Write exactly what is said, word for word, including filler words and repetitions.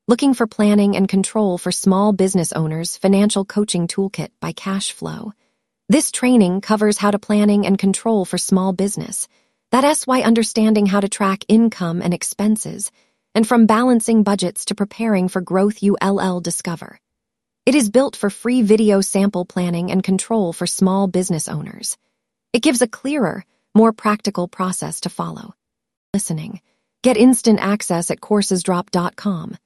Looking for planning and control for small business owners financial coaching toolkit by Cashflow. This training covers how to planning and control for small business. That's why understanding how to track income and expenses, and from balancing budgets to preparing for growth U L L discover. It is built for free video sample planning and control for small business owners. It gives a clearer, more practical process to follow. Listening. Get instant access at coursesdrop dot com.